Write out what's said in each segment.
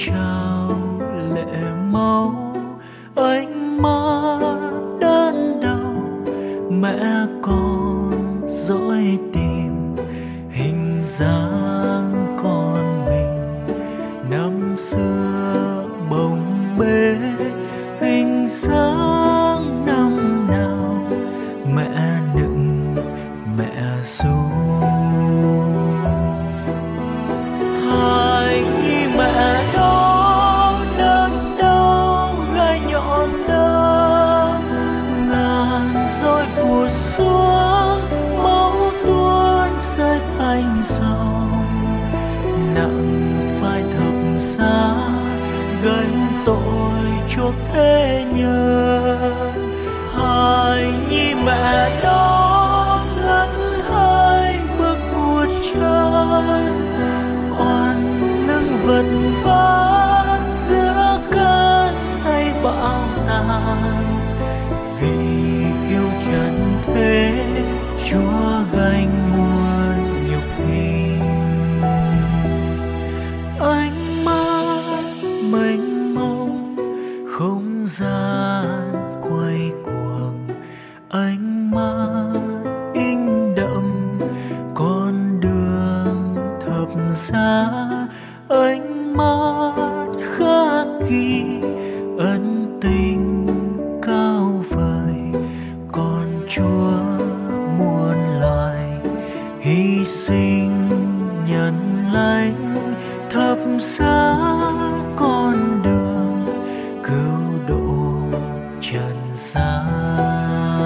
trào lệ máu, ánh mắt đớn đau. Mẹ con dõi tìm hình dáng con mình năm xưa bồng bế, hình dáng năm nào mẹ nựng mẹ ru. Hài nhi mẹ đó đớn đau gai nhọn lớn, ngàn roi vụt xuống máu tuôn rơi thành dòng, nặng vai thập giá gánh tội chuộc thế nhân. Hài nhi mẹ đó ngân hai bước một chân, oan lưng vật vã giữa cơn say bão tàn. Vì yêu trần thế Chúa gánh muôn nhục hình, ánh mắt mênh mông không gian quay cuồng, ánh mắt in đậm con đường thập giá, ánh mắt khắc ghi ân tình cao vời. Con Chúa muôn loài hy sinh nhận lãnh thập giá, con đường cứu độ trần gian.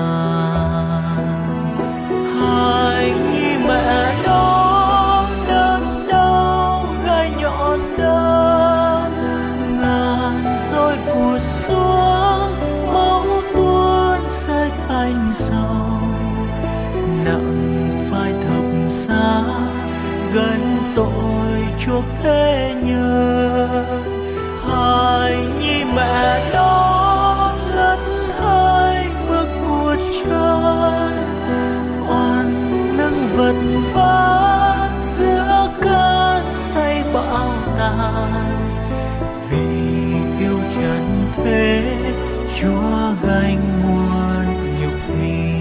Hài nhi mẹ đó đớn đau gai nhọn lớn, ngàn roi vụt xuống máu tuôn rơi thành dòng, nặng vai thập giá gánh tội chuộc thế nhân. Hài nhi mẹ đó ngân hai bước một chân, oan lưng vật vã giữa cơn say bão tàn. Vì yêu trần thế Chúa gánh muôn nhục hình.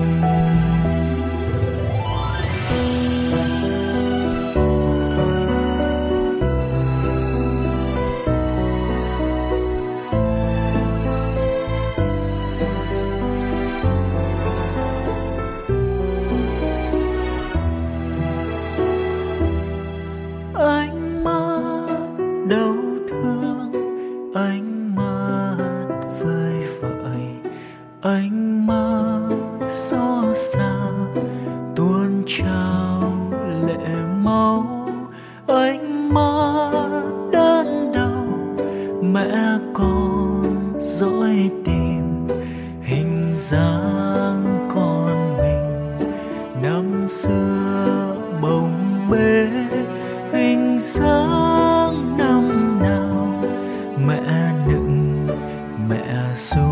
Ánh mắt đau thương, ánh mắt vơi vợi, ánh mắt xót xa tuôn trào lệ máu, ánh mắt đớn đau. Mẹ con dõi tìm hình dáng con mình năm xưa bồng bế, hình dáng năm nào mẹ nựng mẹ ru.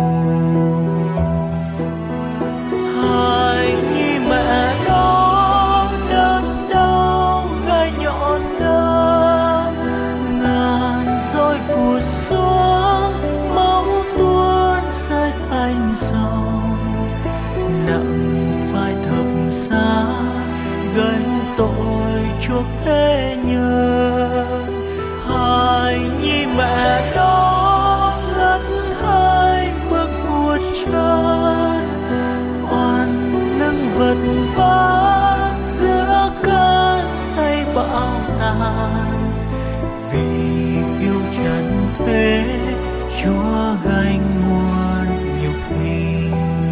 Hài nhi mẹ đó đớn đau gai nhọn lớn, ngàn roi vụt xuống máu tuôn rơi thành dòng, nặng vai thập giá gánh tội chuộc thế nhân. Hài nhi mẹ đó ngân hai bước một chân, oan lưng vật vã giữa cơn say bão tàn. Vì yêu trần thế Chúa gánh muôn nhục hình,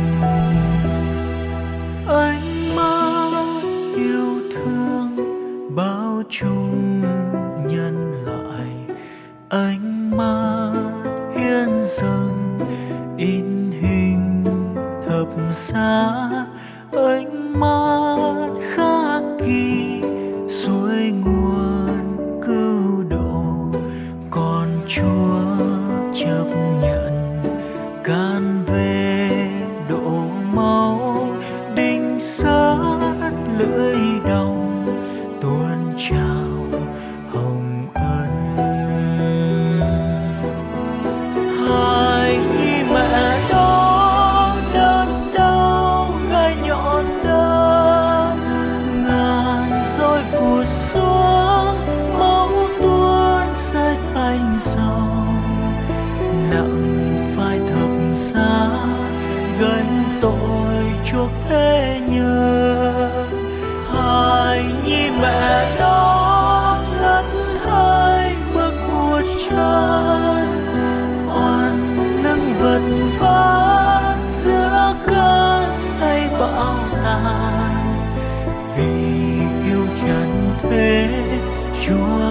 ánh mắt yêu thương bao chung nhân loại, ánh Chúa